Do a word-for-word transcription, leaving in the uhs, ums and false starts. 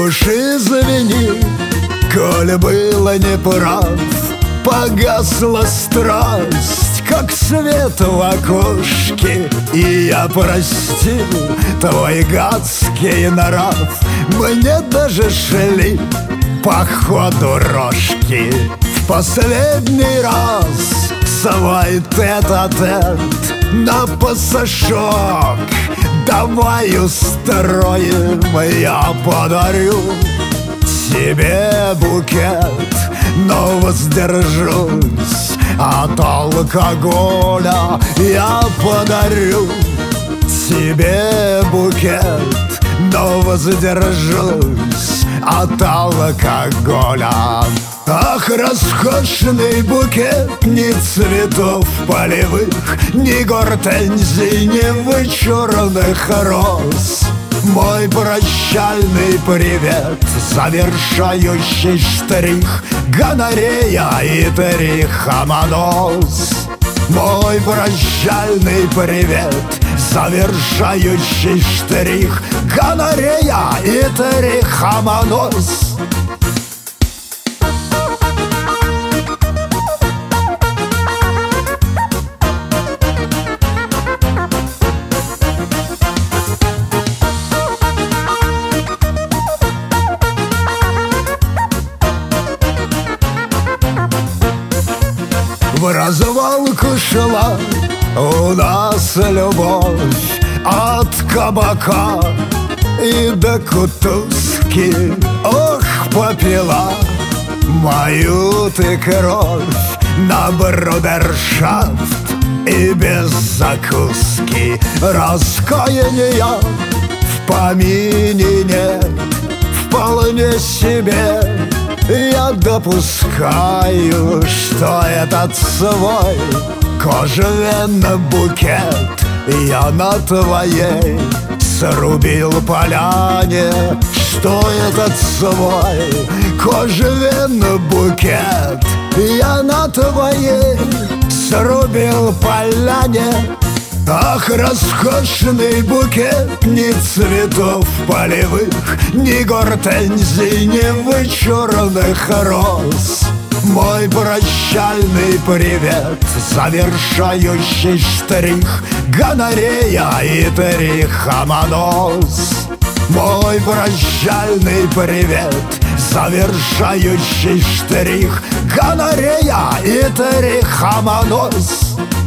уж извини, коль было неправ. Погасла страсть, как свет в окошке, и я простил твой гадский нрав. Мне даже шли по ходу рожки. В последний раз свой тет-а-тет на пасашок давай устроим. Я подарю тебе букет, но воздержусь от алкоголя. Я подарю тебе букет, но воздержусь от алкоголя. Ах, роскошный букет, ни цветов полевых, ни гортензий, ни вычурных роз. Мой прощальный привет, завершающий штрих, гонорея и трихомоноз. Мой прощальный привет, завершающий штрих, гонорея и трихомоноз. В развалку шла у нас любовь от кабака и до кутузки. Ох, попила мою ты кровь на брудершафт и без закуски. Раскаяния в помине нет, вполне себе я допускаю, что этот свой кожаный букет я на твоей срубил поляне. Что этот свой кожаный букет я на твоей срубил поляне. Ах, роскошный букет, ни цветов полевых, ни гортензий, ни вычурных роз. Мой прощальный привет, завершающий штрих, гонорея и трихомоноз. Мой прощальный привет, завершающий штрих, гонорея и трихомоноз.